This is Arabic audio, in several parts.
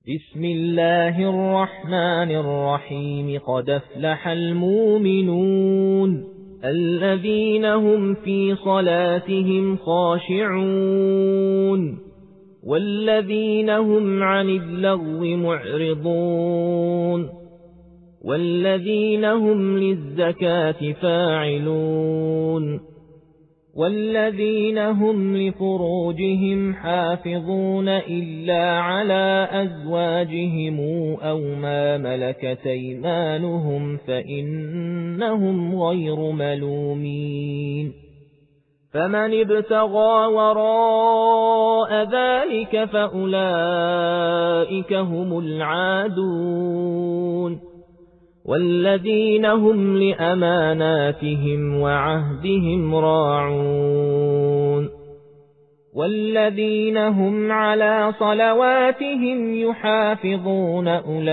بسم الله الرحمن الرحيم. قد أفلح المؤمنون الذين هم في صلاتهم خاشعون والذين هم عن اللغو معرضون والذين هم للزكاة فاعلون والذين هم لفروجهم حافظون إلا على أزواجهم أو ما ملكت أيمانهم فإنهم غير ملومين. فمن ابتغى وراء ذلك فأولئك هم العادون والذين هم لأماناتهم وعهدهم راعون والذين هم على صلواتهم يحافظون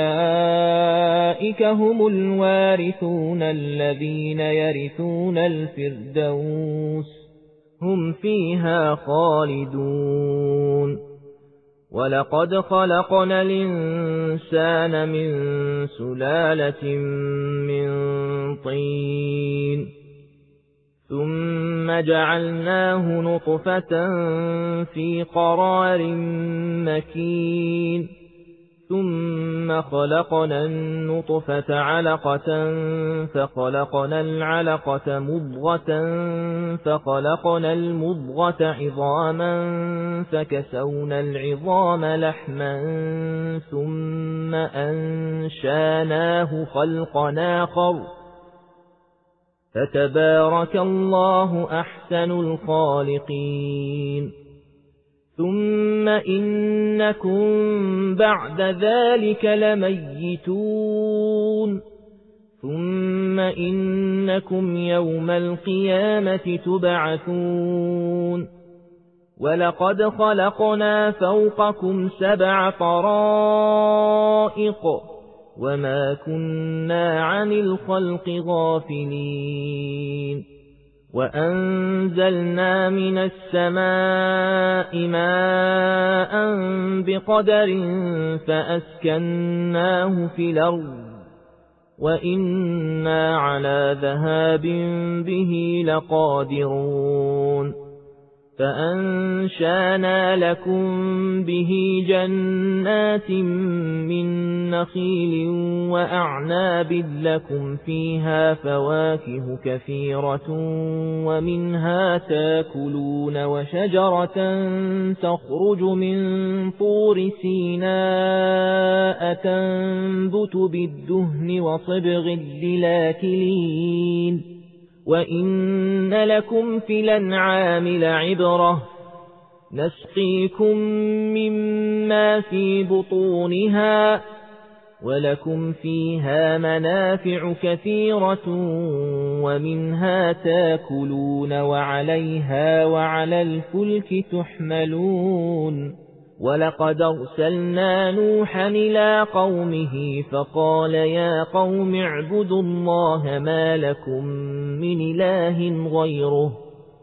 أولئك هم الوارثون الذين يرثون الفردوس هم فيها خالدون. ولقد خلقنا الإنسان من سلالة من طين ثم جعلناه نطفة في قرار مكين ثم خلقنا النطفة علقة فخلقنا العلقة مضغة فخلقنا المضغة عظاما فكسونا العظام لحما ثم أنشاناه خلقا آخر فتبارك الله أحسن الخالقين. ثم إنكم بعد ذلك لميتون ثم إنكم يوم القيامة تبعثون. ولقد خلقنا فوقكم 7 طرائق وما كنا عن الخلق غافلين. وأنزلنا من السماء ماء بقدر فأسكناه في الأرض وإنا على ذهاب به لقادرون. فأنشأنا لكم به جنات من نخيل وأعناب لكم فيها فواكه كثيرة ومنها تاكلون وشجرة تخرج من طور سيناء تنبت بالدهن وصبغ للآكلين. وإن لكم في الأنعام لعبرة نسقيكم مما في بطونها ولكم فيها منافع كثيرة ومنها تاكلون وعليها وعلى الفلك تحملون. ولقد أرسلنا نوحا إلى قومه فقال يا قوم اعبدوا الله ما لكم من إله غيره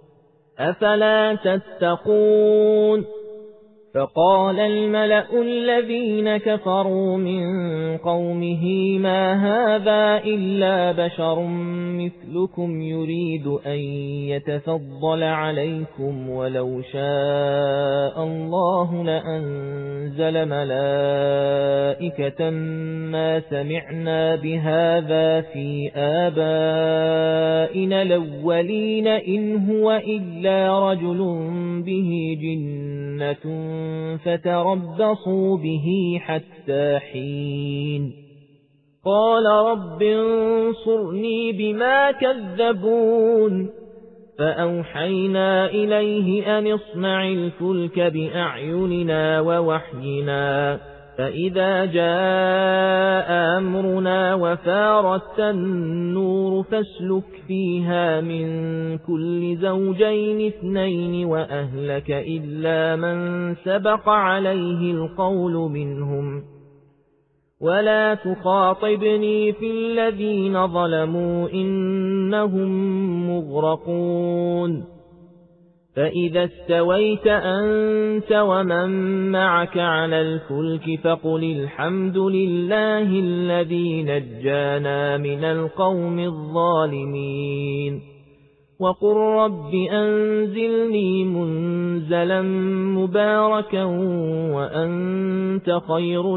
أفلا تتقون. فقال الملأ الذين كفروا من قومه ما هذا إلا بشر مثلكم يريد أن يتفضل عليكم ولو شاء الله لأنزل ملائكة ما سمعنا بهذا في آبائنا الأولين إن هو إلا رجل به جنة فتربصوا به حتى حين. قال رب انصرني بما كذبون. فأوحينا إليه أن اصنع الفلك بأعيننا ووحينا فإذا جاء أمرنا وفارت النور فاسلك فيها من كل زوجين 2 وأهلك إلا من سبق عليه القول منهم ولا تخاطبني في الذين ظلموا إنهم مغرقون. فإذا استويت أنت ومن معك على الفلك فقل الحمد لله الذي نجانا من القوم الظالمين وقل رب أنزلني منزلا مباركا وأنت خير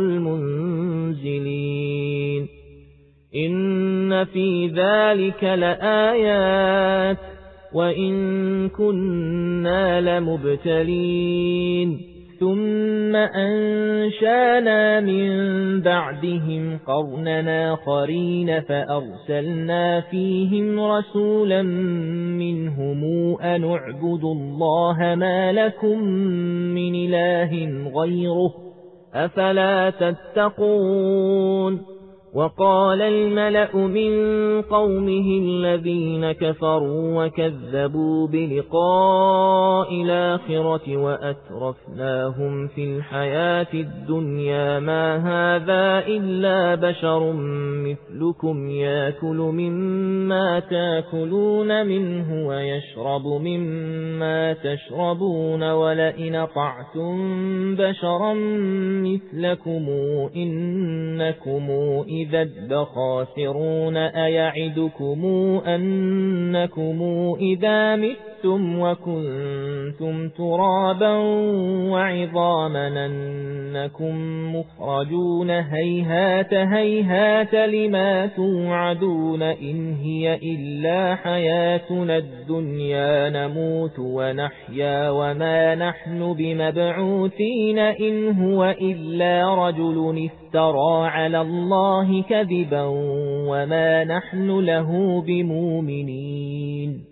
المنزلين إن في ذلك لآيات وإن كنا لمبتلين ثم أنشانا من بعدهم قرننا آخرين فأرسلنا فيهم رسولا منهم أن اعبدوا الله ما لكم من إله غيره أفلا تتقون وقال الملأ من قومه الذين كفروا وكذبوا بلقاء الآخرة وأترفناهم في الحياة الدنيا ما هذا إلا بشر مثلكم يأكل مما تأكلون منه ويشرب مما تشربون ولئن طعتم بشرا مثلكم إنكم إذا لخاسرون أيعدكم أنكم إذا متم وكنتم ترابا وعظاما أنكم مخرجون هيهات هيهات لما توعدون إن هي إلا حياتنا الدنيا نموت ونحيا وما نحن بمبعوثين إن هو إلا رجل افترى على الله كذبا وما نحن له بمؤمنين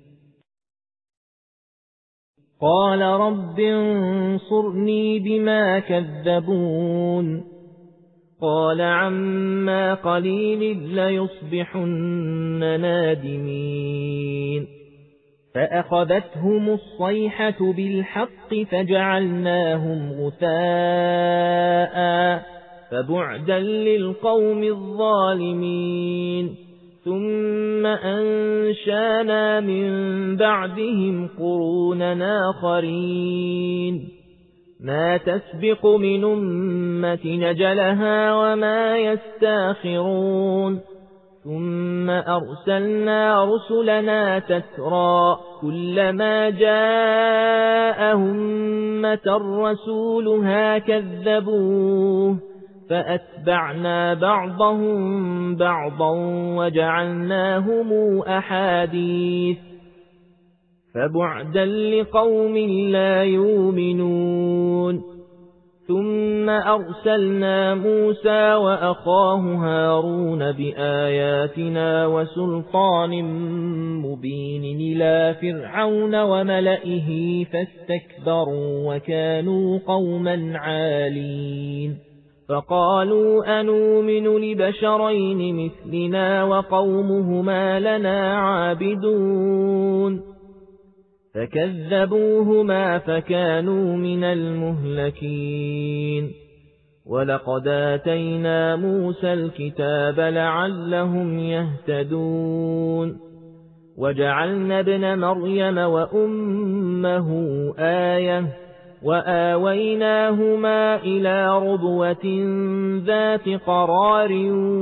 قال رب انصرني بما كذبون قال عما قليل ليصبحن نادمين فأخذتهم الصيحة بالحق فجعلناهم غثاء فبعدا للقوم الظالمين ثم أنشانا من بعدهم قرونا آخرين ما تسبق من أمة نجلها وما يستاخرون ثم أرسلنا رسلنا تترى كلما جاء أمة رسولها كذبوه فأتبعنا بعضهم بعضا وجعلناهم أحاديث فبعدا لقوم لا يؤمنون ثم أرسلنا موسى وأخاه هارون بآياتنا وسلطان مبين إلى فرعون وملئه فاستكبروا وكانوا قوما عالين فقالوا أنؤمن لبشرين مثلنا وقومهما لنا عابدون فكذبوهما فكانوا من المهلكين ولقد آتينا موسى الكتاب لعلهم يهتدون وجعلنا ابن مريم وأمه آية وآويناهما إلى ربوة ذات قرار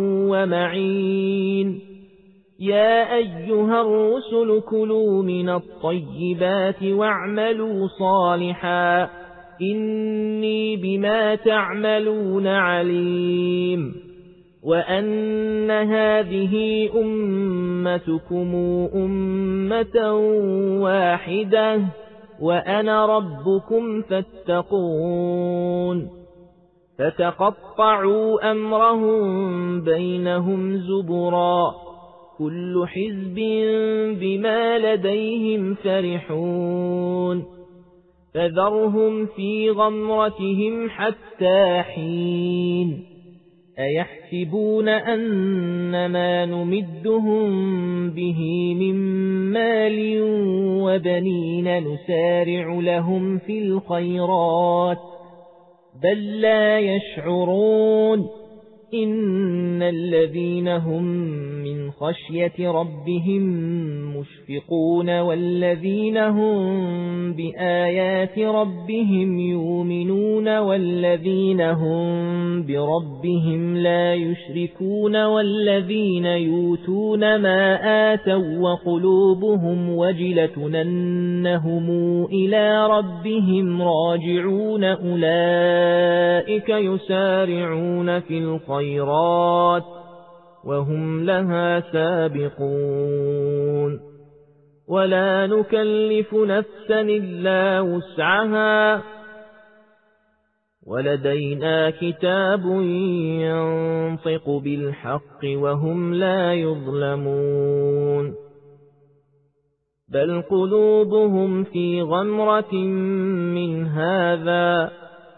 ومعين يا أيها الرسل كلوا من الطيبات واعملوا صالحا إني بما تعملون عليم وأن هذه أمتكم أمة واحدة وأنا ربكم فاتقون فتقطعوا أمرهم بينهم زبرا كل حزب بما لديهم فرحون فذرهم في غمرتهم حتى حين أيحسبون أنما نمدهم به من مال وبنين نسارع لهم في الخيرات بل لا يشعرون إن الذين هم من خشية ربهم مشفقون والذين هم بآيات ربهم يؤمنون والذين هم بربهم لا يشركون والذين يؤتون ما آتوا وقلوبهم وجلة أنهم إلى ربهم راجعون أولئك يسارعون في الخيرات وهم لها سابقون ولا نكلف نفسا إلا وسعها ولدينا كتاب ينطق بالحق وهم لا يظلمون بل قلوبهم في غمرة من هذا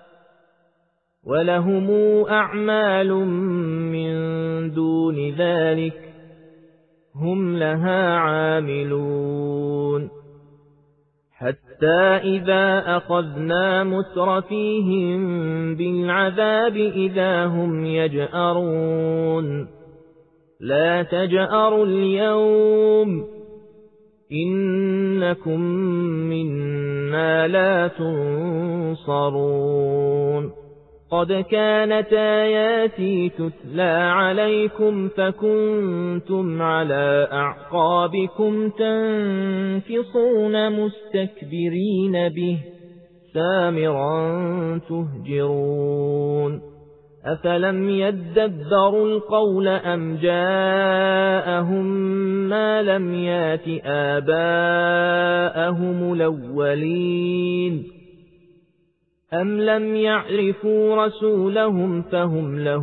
ولهم أعمال من دون ذلك هم لها عاملون حتى إذا أخذنا مترفيهم بالعذاب إذا هم يجأرون لا تجأروا اليوم إنكم منا لا تنصرون قد كانت آياتي تتلى عليكم فكنتم على أعقابكم تنكصون مستكبرين به سامرا تهجرون أفلم يدبروا القول أم جاءهم ما لم يات آباءهم الأولين أم لم يعرفوا رسولهم فهم له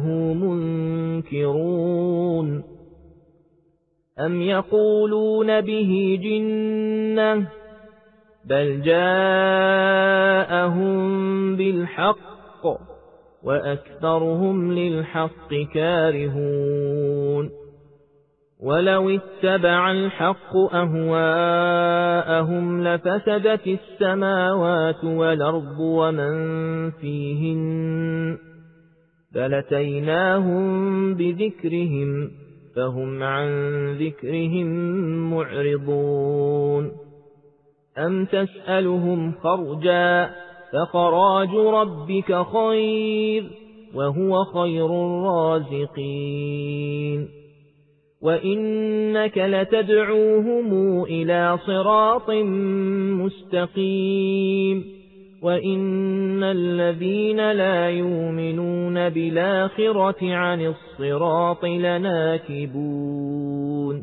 منكرون أم يقولون به جنة بل جاءهم بالحق وأكثرهم للحق كارهون ولو اتبع الحق أهواءهم لفسدت السماوات والأرض ومن فيهن فلتيناهم بذكرهم فهم عن ذكرهم معرضون أم تسألهم خرجا فخراج ربك خير وهو خير الرازقين وإنك لتدعوهم إلى صراط مستقيم وإن الذين لا يؤمنون بالآخرة عن الصراط لناكبون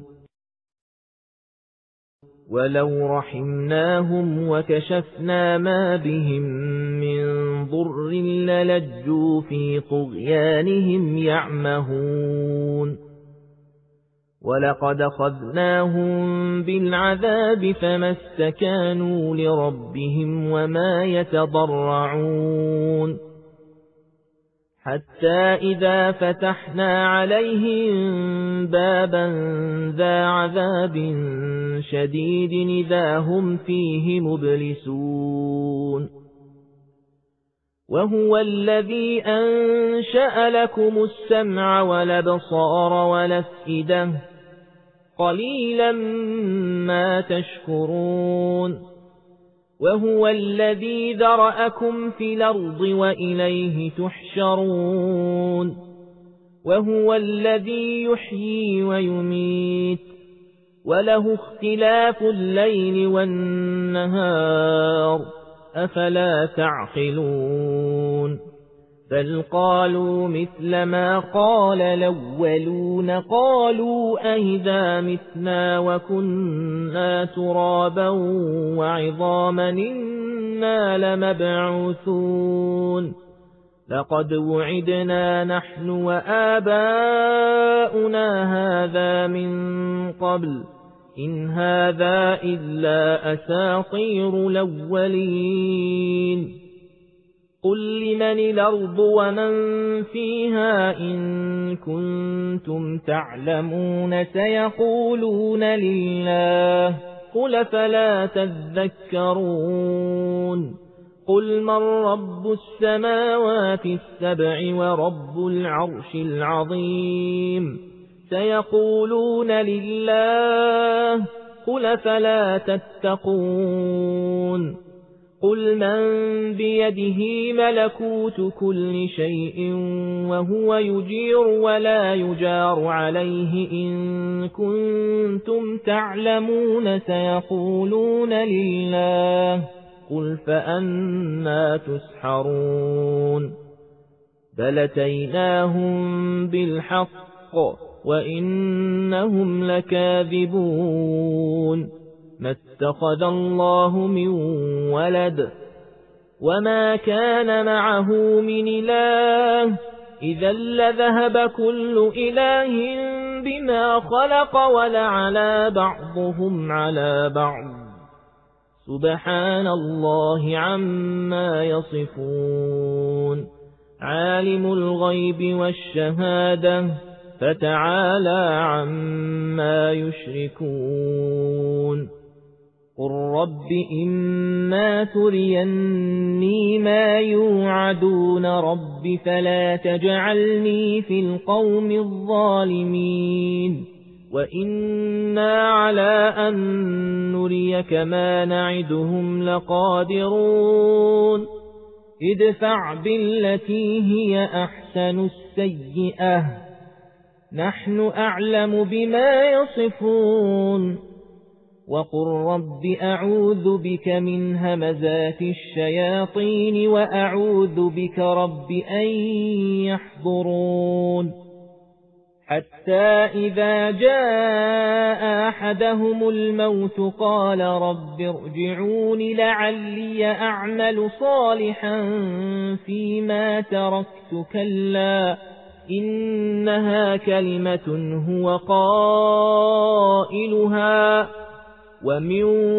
ولو رحمناهم وكشفنا ما بهم من ضر للجوا في طغيانهم يعمهون ولقد أخذناهم بالعذاب فما استكانوا لربهم وما يتضرعون حتى إذا فتحنا عليهم بابا ذا عذاب شديد إذا هم فيه مبلسون وهو الذي أنشأ لكم السمع والأبصار والأفئدة قليلا ما تشكرون وهو الذي ذرأكم في الأرض وإليه تحشرون وهو الذي يحيي ويميت وله اختلاف الليل والنهار أفلا تعقلون بل قالوا مثل ما قال الأولون قالوا أئذا متنا وكنا ترابا وعظاما إنا لمبعوثون لقد وعدنا نحن وآباؤنا هذا من قبل إن هذا إلا أساطير الأولين قل لمن الأرض ومن فيها إن كنتم تعلمون سيقولون لله قل فلا تذكرون قل من رب السماوات السبع ورب العرش العظيم سيقولون لله قل فلا تتقون قل من بيده ملكوت كل شيء وهو يجير ولا يجار عليه إن كنتم تعلمون سيقولون لله قل فأنى تسحرون بل أتيناهم بالحق وإنهم لكاذبون ما اتخذ الله من ولد وما كان معه من إله إذا لذهب كل إله بما خلق ولعلى بعضهم على بعض سبحان الله عما يصفون عالم الغيب والشهادة فتعالى عما يشركون قل رب إما تريني ما يوعدون رب فلا تجعلني في القوم الظالمين وإنا على أن نريك ما نعدهم لقادرون ادفع بالتي هي أحسن السيئة نحن أعلم بما يصفون وقل رب أعوذ بك من همزات الشياطين وأعوذ بك رب أن يحضرون حتى إذا جاء أحدهم الموت قال رب ارجعون لعلي أعمل صالحا فيما تركت كلا إنها كلمة هو قائلها ومن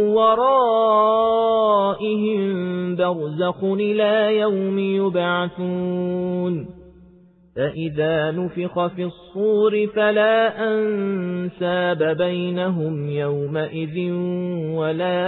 ورائهم برزخ إلى يوم يبعثون فإذا نفخ في الصور فلا أنساب بينهم يومئذ ولا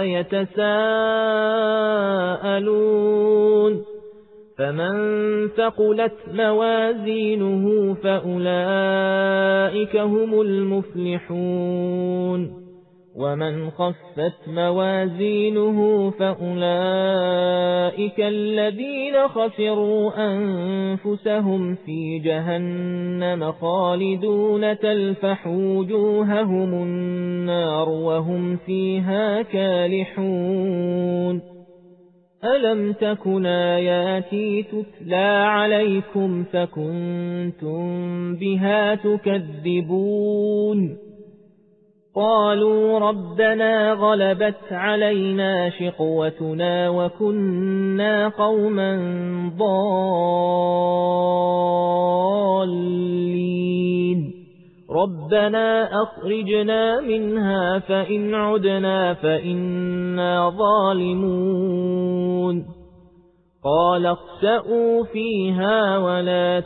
يتساءلون فمن ثقلت موازينه فأولئك هم المفلحون ومن خفت موازينه فأولئك الذين خسروا أنفسهم في جهنم خالدون تلفح وجوههم النار وهم فيها كالحون ألم تكن آياتي تتلى عليكم فكنتم بها تكذبون قالوا ربنا غلبت علينا شقوتنا وكنا قوما ضالين ربنا أخرجنا منها فإن عدنا فإنا ظالمون قال اخسئوا فيها ولا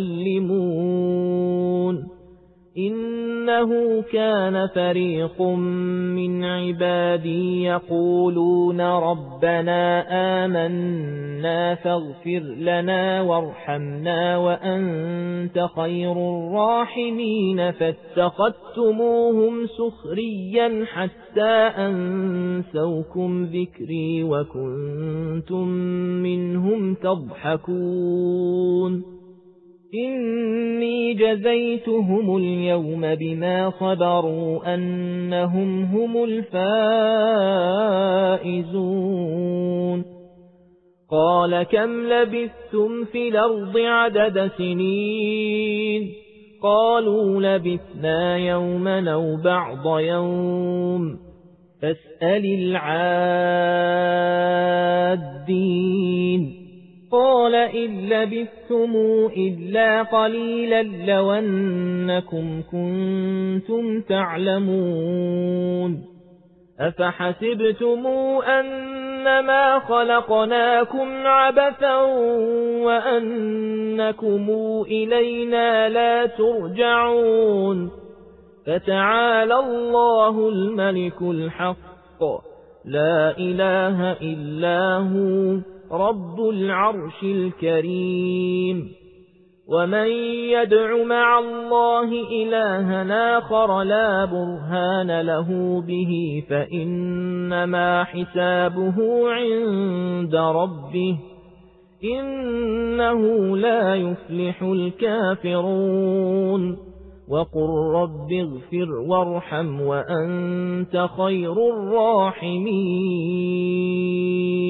تكلمون إنه كان فريق من عبادي يقولون ربنا آمنا فاغفر لنا وارحمنا وأنت خير الراحمين فاتخذتموهم سخريا حتى أنسوكم ذكري وكنتم منهم تضحكون إني جزيتهم اليوم بما صبروا أنهم هم الفائزون قال كم لبثتم في الأرض عدد سنين قالوا لبثنا يوما أو بعض يوم فاسأل العادين قال إن لبثتم إلا قليلا لو أنكم كنتم تعلمون أفحسبتم أنما خلقناكم عبثا وأنكم إلينا لا ترجعون فتعالى الله الملك الحق لا إله إلا هو رب العرش الكريم. ومن يدع مع الله إلها آخر لا برهان له به فإنما حسابه عند ربه إنه لا يفلح الكافرون. وقل رب اغفر وارحم وأنت خير الراحمين.